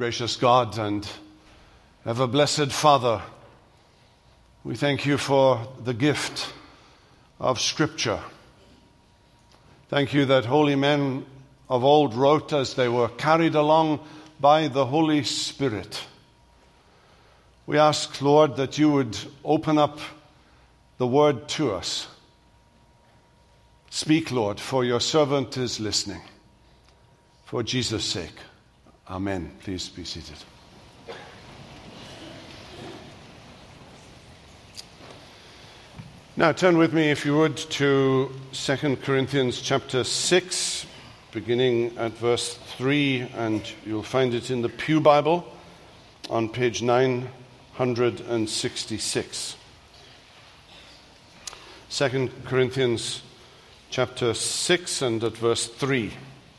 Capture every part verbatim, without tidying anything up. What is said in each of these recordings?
Gracious God and ever-blessed Father, we thank you for the gift of Scripture. Thank you that holy men of old wrote as they were carried along by the Holy Spirit. We ask, Lord, that you would open up the word to us. Speak, Lord, for your servant is listening. For Jesus' sake. Amen. Please be seated. Now turn with me, if you would, to Second Corinthians chapter six, beginning at verse three, and you'll find it in the Pew Bible on page nine hundred sixty-six. Second Corinthians chapter six and at verse three.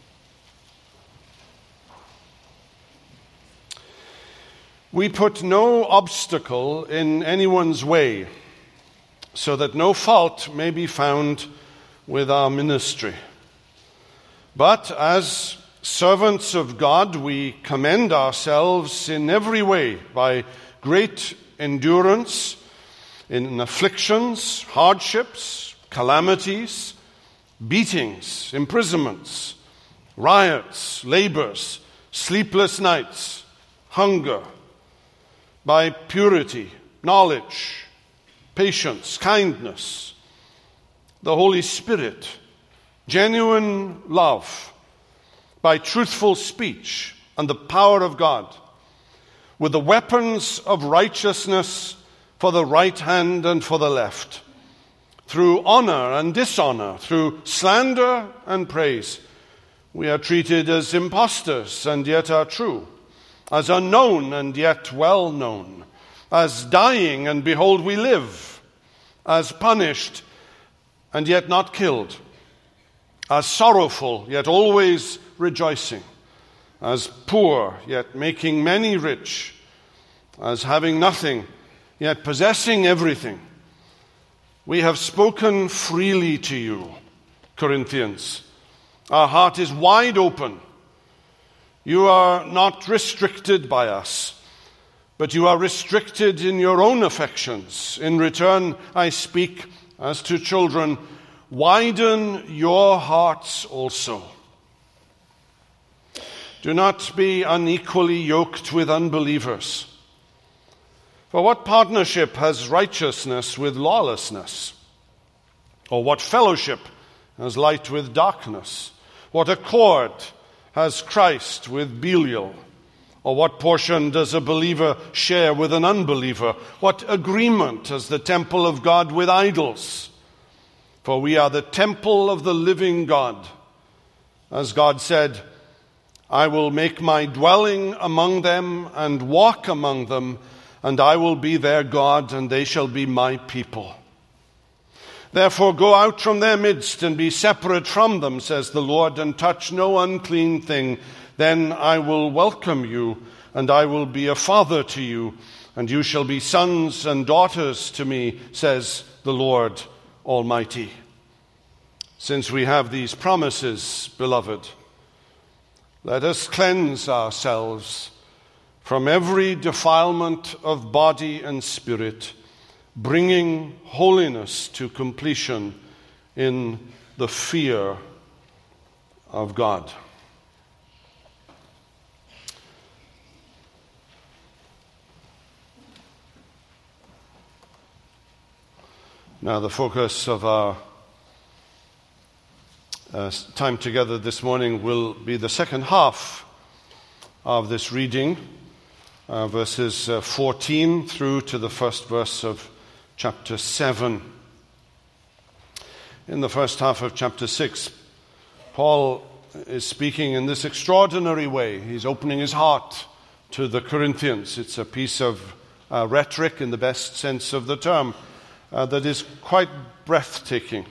We put no obstacle in anyone's way, so that no fault may be found with our ministry. But as servants of God, we commend ourselves in every way by great endurance in afflictions, hardships, calamities, beatings, imprisonments, riots, labors, sleepless nights, hunger, by purity, knowledge, patience, kindness, the Holy Spirit, genuine love, by truthful speech and the power of God, with the weapons of righteousness for the right hand and for the left, through honor and dishonor, through slander and praise. We are treated as impostors and yet are true, as unknown and yet well known, as dying and behold we live, as punished and yet not killed, as sorrowful yet always rejoicing, as poor yet making many rich, as having nothing yet possessing everything. We have spoken freely to you, Corinthians. Our heart is wide open. You are not restricted by us, but you are restricted in your own affections. In return, I speak as to children, widen your hearts also. Do not be unequally yoked with unbelievers. For what partnership has righteousness with lawlessness? Or what fellowship has light with darkness? What accord has Christ with Belial? Or what portion does a believer share with an unbeliever? What agreement has the temple of God with idols? For we are the temple of the living God. As God said, I will make my dwelling among them and walk among them, and I will be their God, and they shall be my people. Therefore go out from their midst and be separate from them, says the Lord, and touch no unclean thing. Then I will welcome you, and I will be a father to you, and you shall be sons and daughters to me, says the Lord Almighty. Since we have these promises, beloved, let us cleanse ourselves from every defilement of body and spirit, bringing holiness to completion in the fear of God. Now, the focus of our uh, time together this morning will be the second half of this reading, uh, verses uh, fourteen through to the first verse of chapter seven. In the first half of chapter six, Paul is speaking in this extraordinary way. He's opening his heart to the Corinthians. It's a piece of uh, rhetoric in the best sense of the term uh, that is quite breathtaking.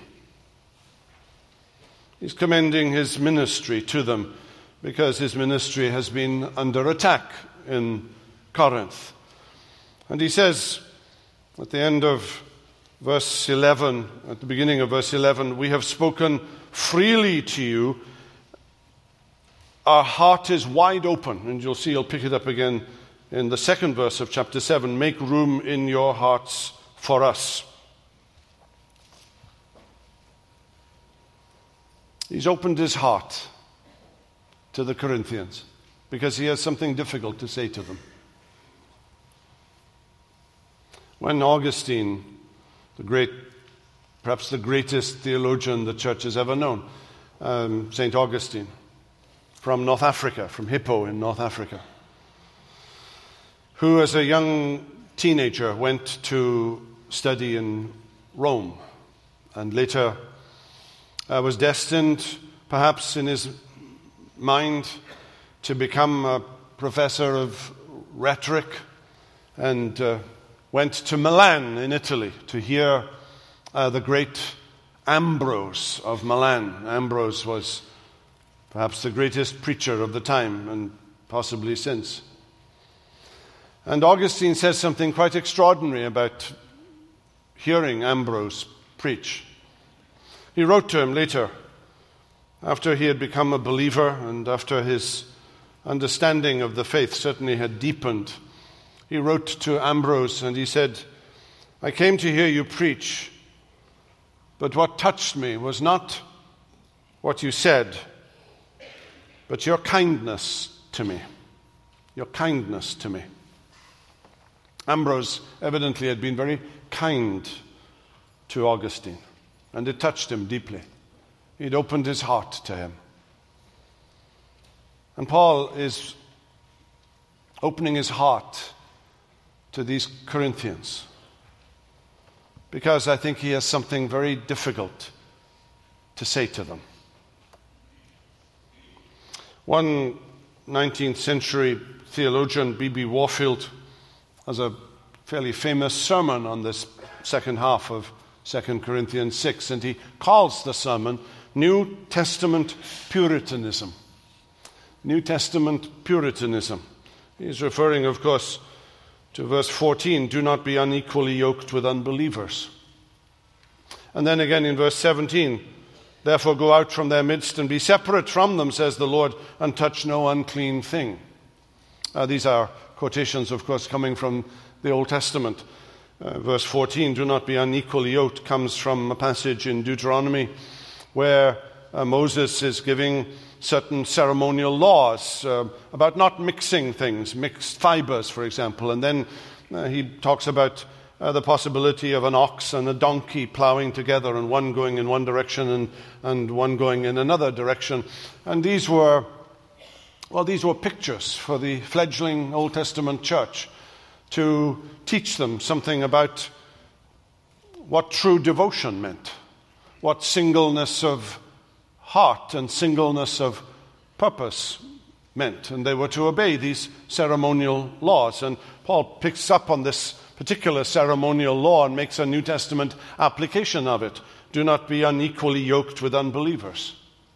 He's commending his ministry to them because his ministry has been under attack in Corinth. And he says at the end of verse eleven, at the beginning of verse eleven, we have spoken freely to you our heart is wide open. And you'll see, I'll pick it up again in the second verse of chapter seven. Make room in your hearts for us. He's opened his heart to the Corinthians because he has something difficult to say to them. When Augustine, the great, perhaps the greatest theologian the church has ever known, um, Saint Augustine, from North Africa, from Hippo in North Africa, who as a young teenager went to study in Rome and later uh, was destined, perhaps in his mind, to become a professor of rhetoric, and uh, went to Milan in Italy to hear uh, the great Ambrose of Milan. Ambrose was perhaps the greatest preacher of the time and possibly since. And Augustine says something quite extraordinary about hearing Ambrose preach. He wrote to him later, after he had become a believer and after his understanding of the faith certainly had deepened. He wrote to Ambrose and he said, I came to hear you preach, but what touched me was not what you said, but your kindness to me. Your kindness to me. Ambrose evidently had been very kind to Augustine, and it touched him deeply. He'd opened his heart to him. And Paul is opening his heart to these Corinthians because I think he has something very difficult to say to them. One nineteenth century theologian, B B Warfield, has a fairly famous sermon on this second half of Second Corinthians six, and he calls the sermon New Testament Puritanism. New Testament Puritanism. He's referring, of course, to verse fourteen, do not be unequally yoked with unbelievers. And then again in verse seventeen, therefore go out from their midst and be separate from them, says the Lord, and touch no unclean thing. Uh, these are quotations, of course, coming from the Old Testament. Uh, verse fourteen, do not be unequally yoked, comes from a passage in Deuteronomy where uh, Moses is giving certain ceremonial laws uh, about not mixing things, mixed fibers, for example. And then uh, he talks about uh, the possibility of an ox and a donkey plowing together, and one going in one direction and, and one going in another direction. And these were, well, these were pictures for the fledgling Old Testament church to teach them something about what true devotion meant, what singleness of heart and singleness of purpose meant. And they were to obey these ceremonial laws. And Paul picks up on this particular ceremonial law and makes a New Testament application of it. Do not be unequally yoked with unbelievers.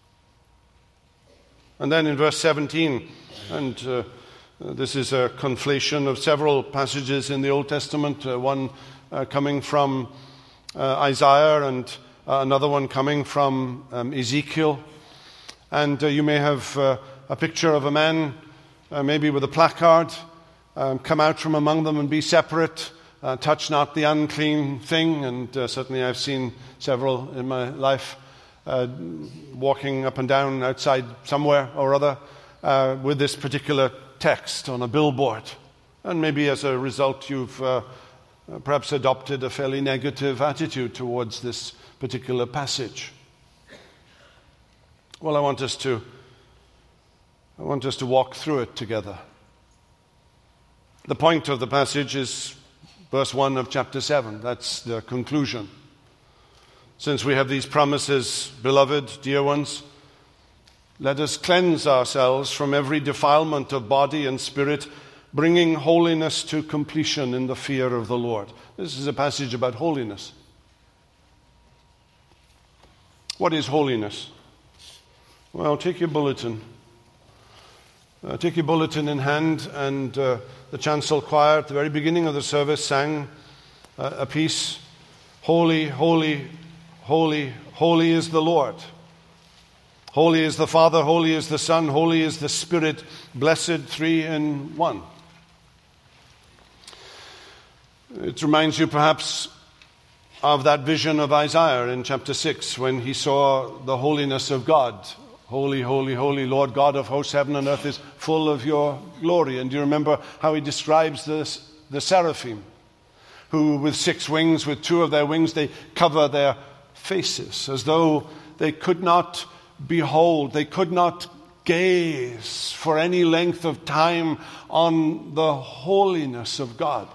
And then in verse seventeen, and uh, this is a conflation of several passages in the Old Testament, uh, one uh, coming from uh, Isaiah and Uh, another one coming from um, Ezekiel. And uh, you may have uh, a picture of a man, uh, maybe with a placard, um, come out from among them and be separate, uh, touch not the unclean thing. And uh, certainly I've seen several in my life uh, walking up and down outside somewhere or other uh, with this particular text on a billboard. And maybe as a result you've uh, perhaps adopted a fairly negative attitude towards this particular passage. Well, I want us to I want us to walk through it together. The point of the passage is verse one of chapter seven. That's the conclusion. Since we have these promises, beloved, dear ones, let us cleanse ourselves from every defilement of body and spirit, bringing holiness to completion in the fear of the Lord. This is a passage about holiness. What is holiness? Well, take your bulletin. Uh, take your bulletin in hand, and uh, the chancel choir at the very beginning of the service sang uh, a piece, Holy, holy, holy, holy is the Lord. Holy is the Father, holy is the Son, holy is the Spirit, blessed three in one. It reminds you perhaps of that vision of Isaiah in chapter six when he saw the holiness of God. Holy, holy, holy, Lord God of hosts, heaven and earth is full of your glory. And do you remember how he describes this, the seraphim, who with six wings, with two of their wings, they cover their faces as though they could not behold, they could not gaze for any length of time on the holiness of God.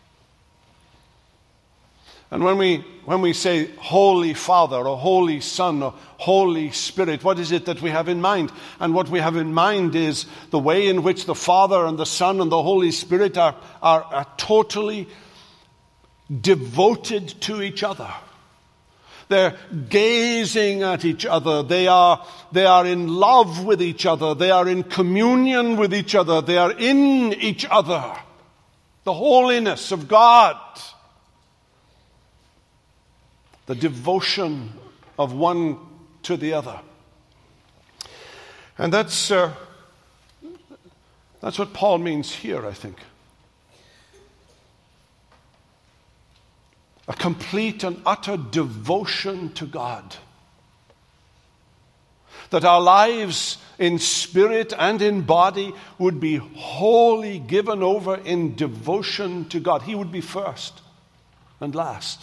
And when we when we say Holy Father or Holy Son or Holy Spirit, what is it that we have in mind? And what we have in mind is the way in which the Father and the Son and the Holy Spirit are, are, are totally devoted to each other. They're gazing at each other. They are, they are in love with each other. They are in communion with each other. They are in each other. The holiness of God. The devotion of one to the other. And that's, uh, that's what Paul means here, I think. A complete and utter devotion to God. That our lives in spirit and in body would be wholly given over in devotion to God. He would be first and last.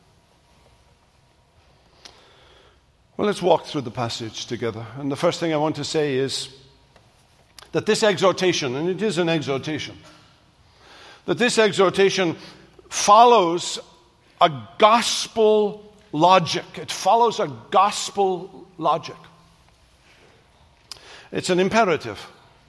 Well, let's walk through the passage together. And the first thing I want to say is that this exhortation, and it is an exhortation, that this exhortation follows a gospel logic. It follows a gospel logic. It's an imperative.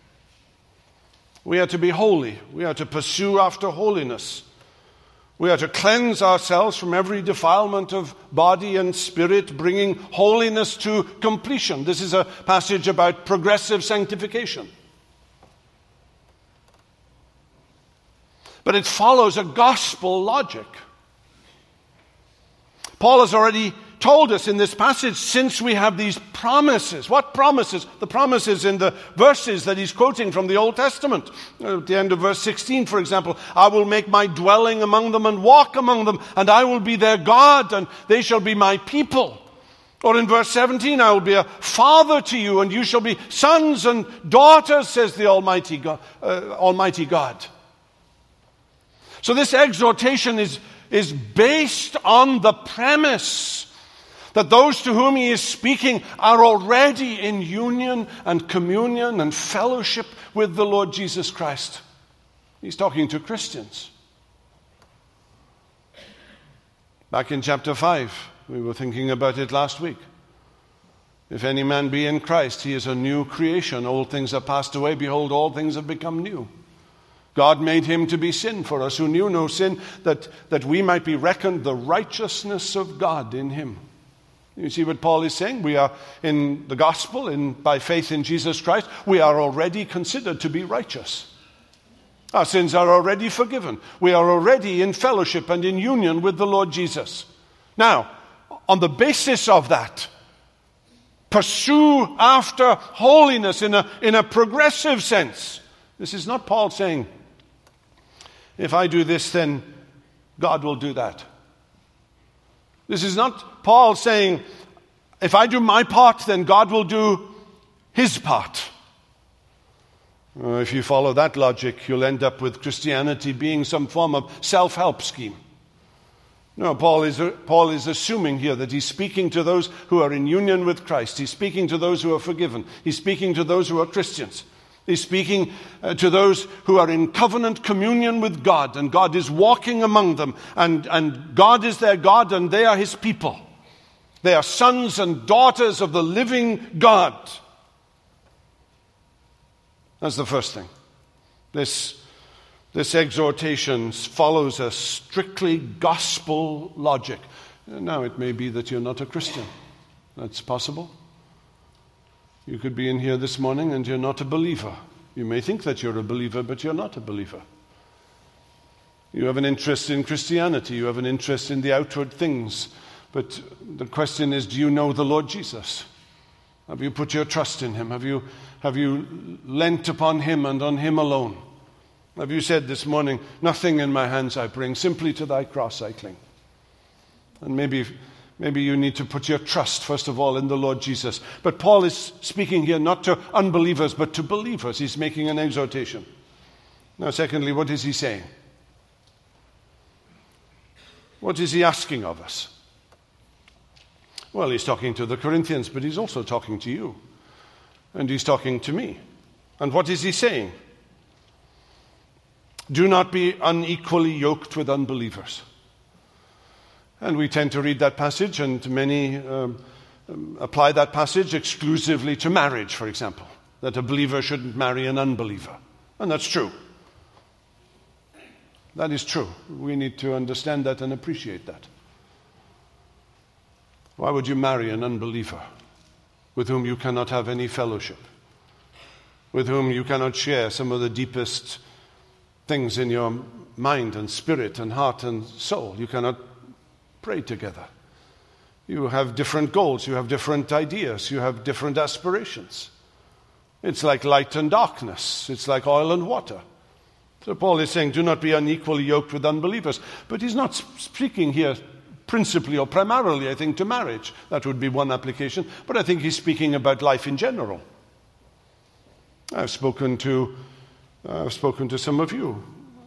We are to be holy. We are to pursue after holiness. We are to cleanse ourselves from every defilement of body and spirit, bringing holiness to completion. This is a passage about progressive sanctification. But it follows a gospel logic. Paul has already told us in this passage, since we have these promises. What promises? The promises in the verses that he's quoting from the Old Testament. At the end of verse sixteen, for example, I will make my dwelling among them and walk among them, and I will be their God, and they shall be my people. Or in verse seventeen, I will be a father to you, and you shall be sons and daughters, says the Almighty God. Uh, Almighty God. So this exhortation is, is based on the premise that those to whom he is speaking are already in union and communion and fellowship with the Lord Jesus Christ. He's talking to Christians. Back in chapter five, we were thinking about it last week. If any man be in Christ, he is a new creation. Old things have passed away. Behold, all things have become new. God made him to be sin for us who knew no sin, that, that we might be reckoned the righteousness of God in him. You see what Paul is saying? We are in the gospel, in, by faith in Jesus Christ, we are already considered to be righteous. Our sins are already forgiven. We are already in fellowship and in union with the Lord Jesus. Now, on the basis of that, pursue after holiness in a, in a progressive sense. This is not Paul saying, if I do this, then God will do that. This is not Paul saying, if I do my part, then God will do his part. Uh, if you follow that logic, you'll end up with Christianity being some form of self-help scheme. No, Paul is, Paul is assuming here that he's speaking to those who are in union with Christ. He's speaking to those who are forgiven. He's speaking to those who are Christians. He's speaking uh, to those who are in covenant communion with God, and God is walking among them, and, and God is their God, and they are his people. They are sons and daughters of the living God. That's the first thing. This, this exhortation follows a strictly gospel logic. Now, it may be that you're not a Christian. That's possible. You could be in here this morning and you're not a believer. You may think that you're a believer, but you're not a believer. You have an interest in Christianity. You have an interest in the outward things. But the question is, do you know the Lord Jesus? Have you put your trust in him? Have you, have you leant upon him and on him alone? Have you said this morning, nothing in my hands I bring, simply to thy cross I cling? And maybe, maybe you need to put your trust, first of all, in the Lord Jesus. But Paul is speaking here not to unbelievers, but to believers. He's making an exhortation. Now, secondly, what is he saying? What is he asking of us? Well, he's talking to the Corinthians, but he's also talking to you. And he's talking to me. And what is he saying? Do not be unequally yoked with unbelievers. And we tend to read that passage, and many um, apply that passage exclusively to marriage, for example. That a believer shouldn't marry an unbeliever. And that's true. That is true. We need to understand that and appreciate that. Why would you marry an unbeliever with whom you cannot have any fellowship, with whom you cannot share some of the deepest things in your mind and spirit and heart and soul? You cannot pray together. You have different goals, you have different ideas, you have different aspirations. It's like light and darkness. It's like oil and water. So Paul is saying, do not be unequally yoked with unbelievers. But he's not speaking here principally or primarily, I think, to marriage. That would be one application. But I think he's speaking about life in general. I've spoken to, uh, I've spoken to some of you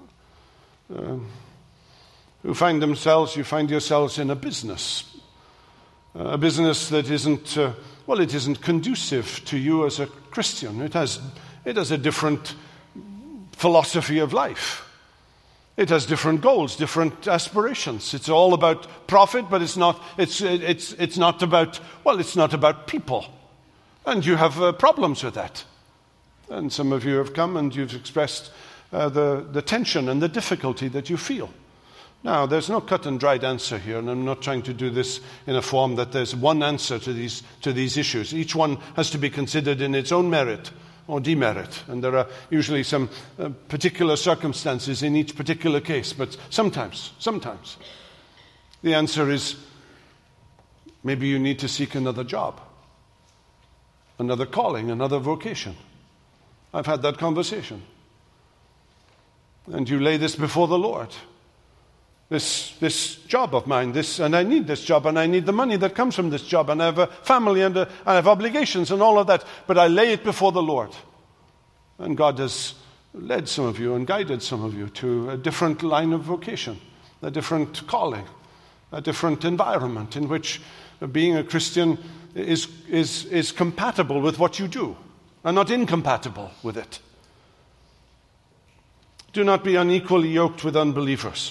uh, who find themselves, you find yourselves in a business, uh, a business that isn't, uh, well, it isn't conducive to you as a Christian. It has, it has a different philosophy of life. It has different goals, different aspirations. It's all about profit, but it's not. It's it's it's not about. Well, it's not about people, and you have uh, problems with that. And some of you have come and you've expressed uh, the the tension and the difficulty that you feel. Now, there's no cut and dried answer here, and I'm not trying to do this in a form that there's one answer to these to these issues. Each one has to be considered in its own merit or demerit. And there are usually some uh, particular circumstances in each particular case. But sometimes, sometimes, the answer is maybe you need to seek another job, another calling, another vocation. I've had that conversation. And you lay this before the Lord. This this job of mine, this, and I need this job, and I need the money that comes from this job, and I have a family, and a, I have obligations, and all of that. But I lay it before the Lord, and God has led some of you and guided some of you to a different line of vocation, a different calling, a different environment in which being a Christian is is is compatible with what you do, and not incompatible with it. Do not be unequally yoked with unbelievers.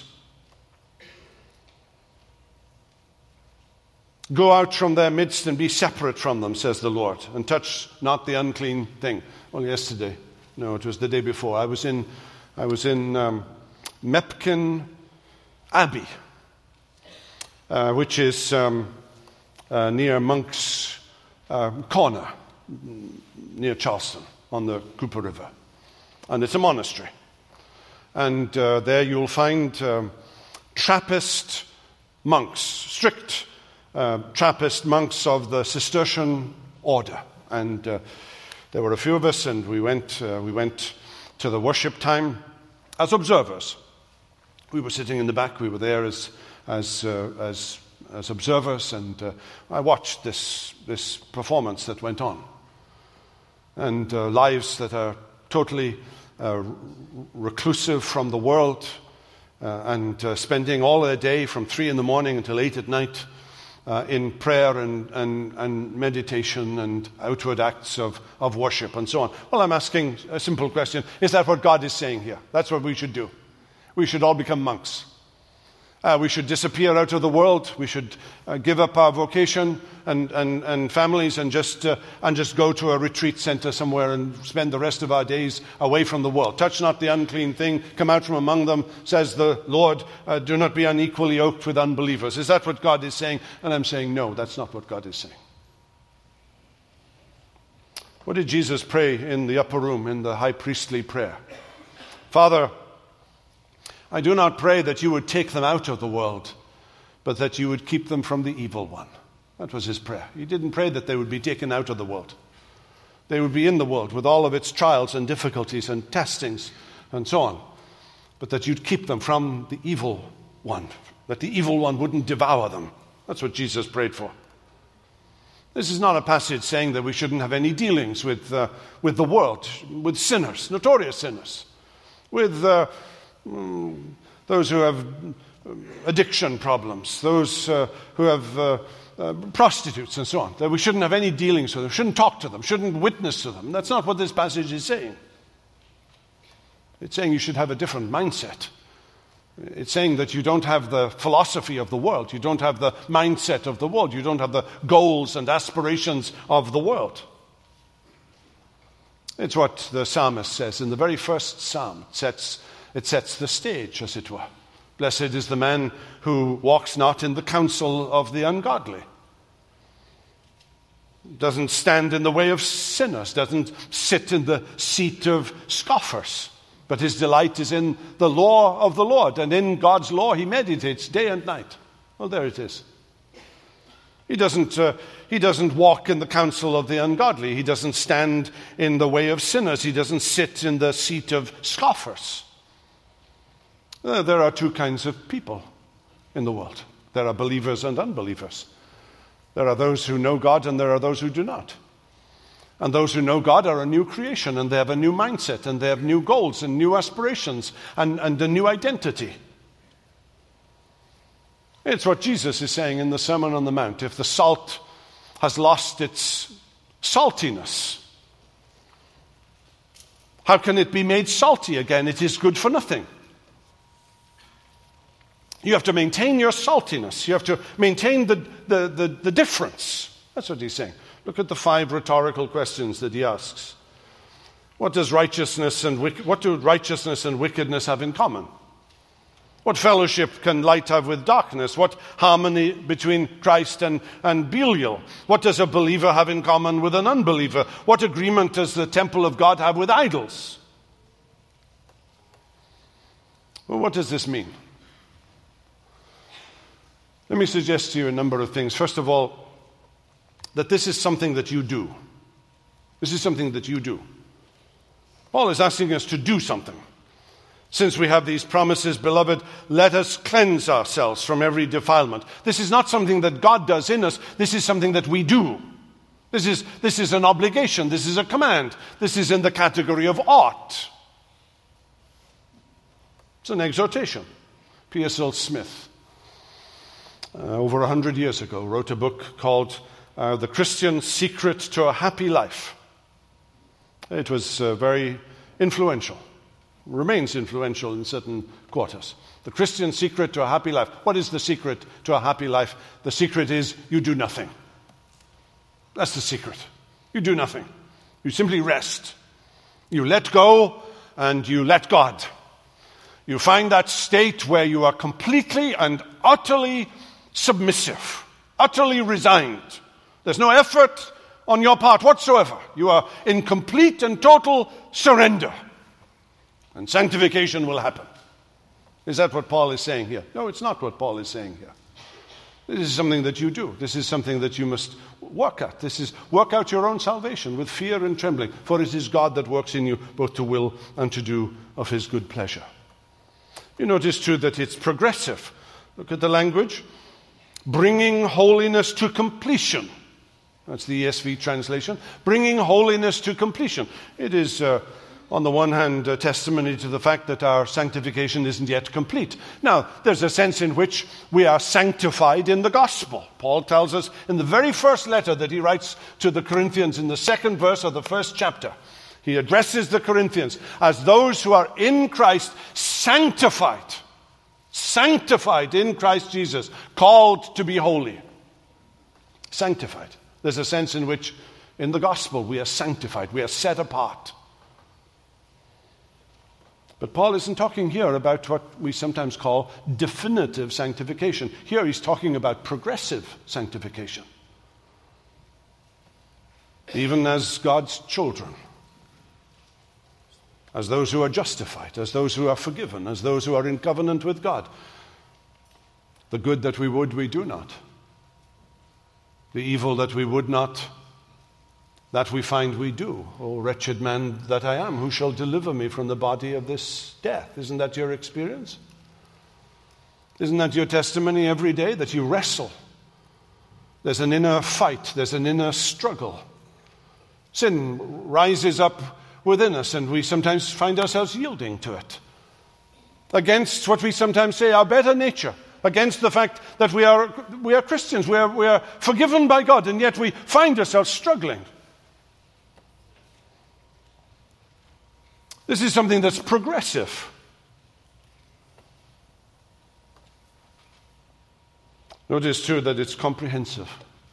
Go out from their midst and be separate from them, says the Lord, and touch not the unclean thing. Well, yesterday, no, it was the day before. I was in, I was in um, Mepkin Abbey, uh, which is um, uh, near Monk's uh, Corner, near Charleston, on the Cooper River, and it's a monastery. And uh, there you'll find um, Trappist monks, strict Uh, Trappist monks of the Cistercian order, and uh, there were a few of us, and we went. Uh, we went to the worship time as observers. We were sitting in the back. We were there as as uh, as as observers, and uh, I watched this this performance that went on, and uh, lives that are totally uh, reclusive from the world, uh, and uh, spending all their day from three in the morning until eight at night. Uh, in prayer and, and, and meditation and outward acts of, of worship and so on. Well, I'm asking a simple question. Is that what God is saying here? That's what we should do. We should all become monks. Uh, we should disappear out of the world. We should uh, give up our vocation and, and, and families and just uh, and just go to a retreat center somewhere and spend the rest of our days away from the world. Touch not the unclean thing. Come out from among them, says the Lord. Uh, do not be unequally yoked with unbelievers. Is that what God is saying? And I'm saying, no, that's not what God is saying. What did Jesus pray in the upper room, in the high priestly prayer? Father, I do not pray that you would take them out of the world, but that you would keep them from the evil one. That was his prayer. He didn't pray that they would be taken out of the world. They would be in the world with all of its trials and difficulties and testings and so on. But that you'd keep them from the evil one. That the evil one wouldn't devour them. That's what Jesus prayed for. This is not a passage saying that we shouldn't have any dealings with, uh, with the world, with sinners, notorious sinners, with uh, mm, those who have addiction problems, those uh, who have uh, uh, prostitutes and so on, that we shouldn't have any dealings with them, shouldn't talk to them, shouldn't witness to them. That's not what this passage is saying. It's saying you should have a different mindset. It's saying that you don't have the philosophy of the world. You don't have the mindset of the world. You don't have the goals and aspirations of the world. It's what the psalmist says in the very first psalm. It sets, it sets the stage, as it were. Blessed is the man who walks not in the counsel of the ungodly. Doesn't stand in the way of sinners. Doesn't sit in the seat of scoffers. But his delight is in the law of the Lord. And in God's law he meditates day and night. Well, there it is. He doesn't, uh, he doesn't walk in the counsel of the ungodly. He doesn't stand in the way of sinners. He doesn't sit in the seat of scoffers. Uh, there are two kinds of people in the world. There are believers and unbelievers. There are those who know God and there are those who do not. And those who know God are a new creation, and they have a new mindset, and they have new goals and new aspirations and, and a new identity. It's what Jesus is saying in the Sermon on the Mount. If the salt has lost its saltiness, how can it be made salty again? It is good for nothing. You have to maintain your saltiness. You have to maintain the, the, the, the difference. That's what he's saying. Look at the five rhetorical questions that he asks. What does righteousness and what do righteousness and wickedness have in common? What fellowship can light have with darkness? What harmony between Christ and, and Belial? What does a believer have in common with an unbeliever? What agreement does the temple of God have with idols? Well, what does this mean? Let me suggest to you a number of things. First of all, that this is something that you do. This is something that you do. Paul is asking us to do something. Since we have these promises, beloved, let us cleanse ourselves from every defilement. This is not something that God does in us. This is something that we do. This is, this is an obligation. This is a command. This is in the category of ought. It's an exhortation. P S L Smith, uh, over a hundred years ago, wrote a book called Uh, The Christian Secret to a Happy Life. It was uh, very influential, remains influential in certain quarters. The Christian Secret to a Happy Life. What is the secret to a happy life? The secret is you do nothing. That's the secret. You do nothing. You simply rest. You let go and you let God. You find that state where you are completely and utterly submissive, utterly resigned. There's no effort on your part whatsoever. You are in complete and total surrender. And sanctification will happen. Is that what Paul is saying here? No, it's not what Paul is saying here. This is something that you do. This is something that you must work at. This is work out your own salvation with fear and trembling. For it is God that works in you both to will and to do of his good pleasure. You notice too that it's progressive. Look at the language. Bringing holiness to completion. That's the E S V translation. Bringing holiness to completion. It is, uh, on the one hand, a testimony to the fact that our sanctification isn't yet complete. Now, there's a sense in which we are sanctified in the gospel. Paul tells us in the very first letter that he writes to the Corinthians, in the second verse of the first chapter, he addresses the Corinthians as those who are in Christ, sanctified. Sanctified in Christ Jesus, called to be holy. Sanctified. There's a sense in which in the gospel we are sanctified, we are set apart. But Paul isn't talking here about what we sometimes call definitive sanctification. Here he's talking about progressive sanctification. Even as God's children, as those who are justified, as those who are forgiven, as those who are in covenant with God. The good that we would, we do not. The evil that we would not, that we find we do. O wretched man that I am, who shall deliver me from the body of this death? Isn't that your experience? Isn't that your testimony every day, that you wrestle? There's an inner fight, there's an inner struggle. Sin rises up within us, and we sometimes find ourselves yielding to it. Against what we sometimes say, our better nature. Against the fact that we are, we are Christians, we are, we are forgiven by God, and yet we find ourselves struggling. This is something that's progressive. Notice too that it's comprehensive.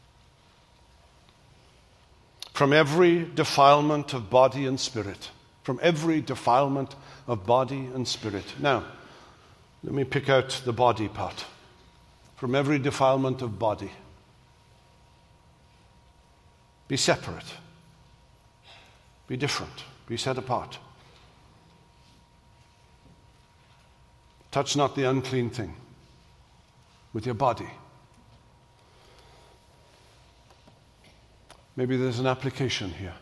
From every defilement of body and spirit. From every defilement of body and spirit. Now, let me pick out the body part. From every defilement of body. Be separate. Be different. Be set apart. Touch not the unclean thing with your body. Maybe there's an application here.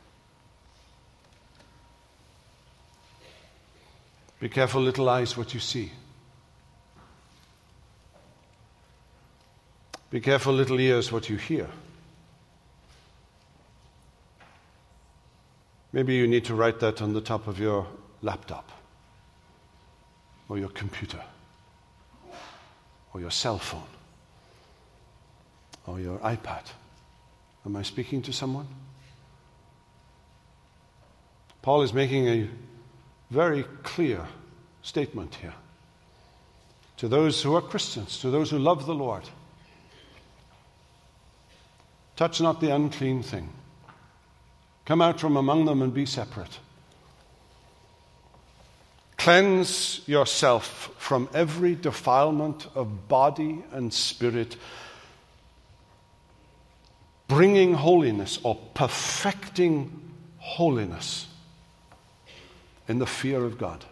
Be careful, little eyes, what you see. Be careful, little ears, what you hear. Maybe you need to write that on the top of your laptop, or your computer, or your cell phone, or your iPad. Am I speaking to someone? Paul is making a very clear statement here to those who are Christians, to those who love the Lord. Touch not the unclean thing. Come out from among them and be separate. Cleanse yourself from every defilement of body and spirit, bringing holiness or perfecting holiness in the fear of God.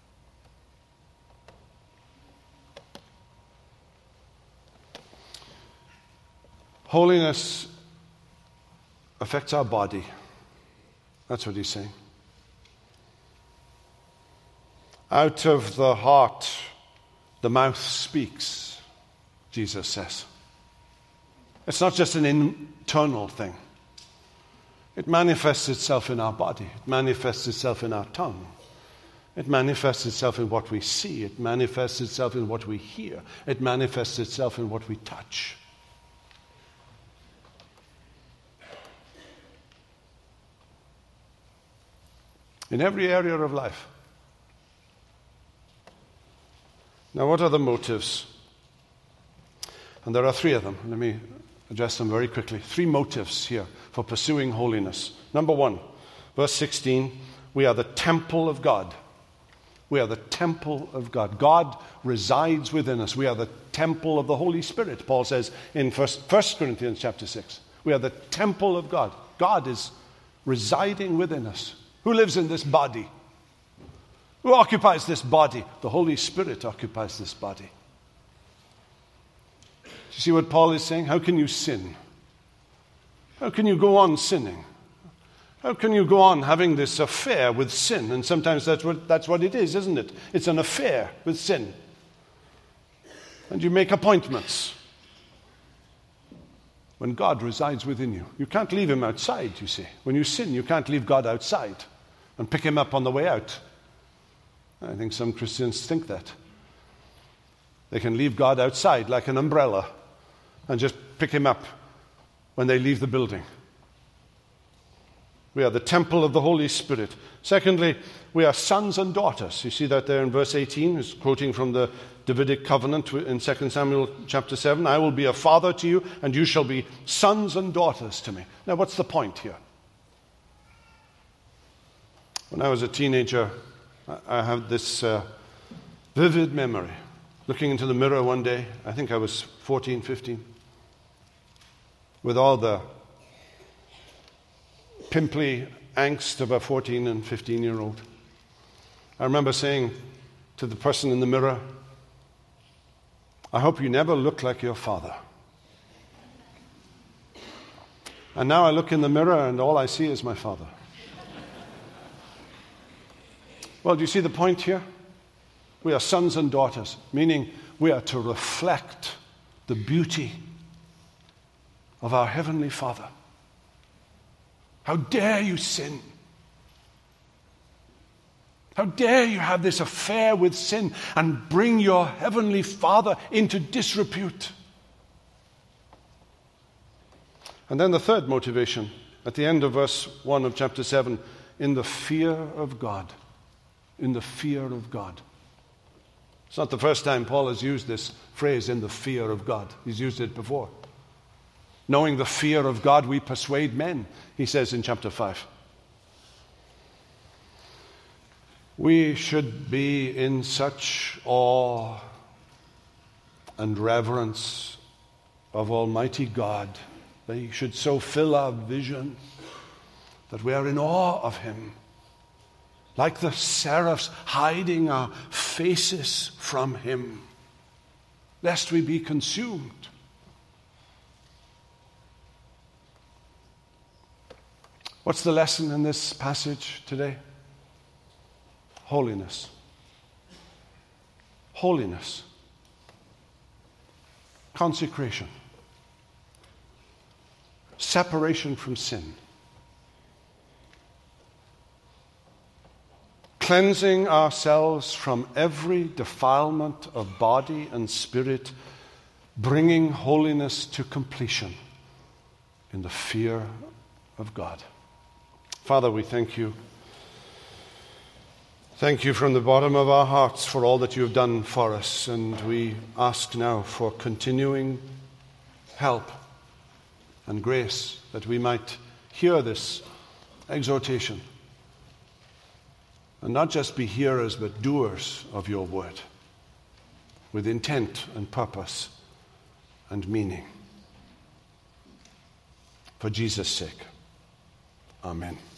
Holiness affects our body. That's what he's saying. Out of the heart, the mouth speaks, Jesus says. It's not just an internal thing. It manifests itself in our body. It manifests itself in our tongue. It manifests itself in what we see. It manifests itself in what we hear. It manifests itself in what we touch. In every area of life. Now, what are the motives? And there are three of them. Let me address them very quickly. Three motives here for pursuing holiness. Number one, verse sixteen, we are the temple of God. We are the temple of God. God resides within us. We are the temple of the Holy Spirit, Paul says in First Corinthians chapter six. We are the temple of God. God is residing within us. Who lives in this body? Who occupies this body? The Holy Spirit occupies this body. Do you see what Paul is saying? How can you sin? How can you go on sinning? How can you go on having this affair with sin? And sometimes that's what, that's what it is, isn't it? It's an affair with sin. And you make appointments. When God resides within you. You can't leave him outside, you see. When you sin, you can't leave God outside and pick him up on the way out. I think some Christians think that. They can leave God outside like an umbrella and just pick him up when they leave the building. We are the temple of the Holy Spirit. Secondly, we are sons and daughters. You see that there in verse eighteen. It's quoting from the Davidic covenant in Second Samuel chapter seven. I will be a father to you, and you shall be sons and daughters to me. Now, what's the point here? When I was a teenager, I have this uh, vivid memory. Looking into the mirror one day, I think I was fourteen, fifteen, with all the pimply angst of a fourteen and fifteen-year-old. I remember saying to the person in the mirror, I hope you never look like your father. And now I look in the mirror and all I see is my father. Well, do you see the point here? We are sons and daughters, meaning we are to reflect the beauty of our Heavenly Father. How dare you sin? How dare you have this affair with sin and bring your Heavenly Father into disrepute? And then the third motivation, at the end of verse one of chapter seven, in the fear of God. In the fear of God. It's not the first time Paul has used this phrase, in the fear of God. He's used it before. Knowing the fear of God, we persuade men, he says in chapter five. We should be in such awe and reverence of Almighty God. They should so fill our vision that we are in awe of Him. Like the seraphs hiding our faces from Him, lest we be consumed. What's the lesson in this passage today? Holiness. Holiness. Consecration. Separation from sin. Cleansing ourselves from every defilement of body and spirit, bringing holiness to completion in the fear of God. Father, we thank you. Thank you from the bottom of our hearts for all that you have done for us, and we ask now for continuing help and grace that we might hear this exhortation and not just be hearers but doers of your word with intent and purpose and meaning. For Jesus' sake, amen.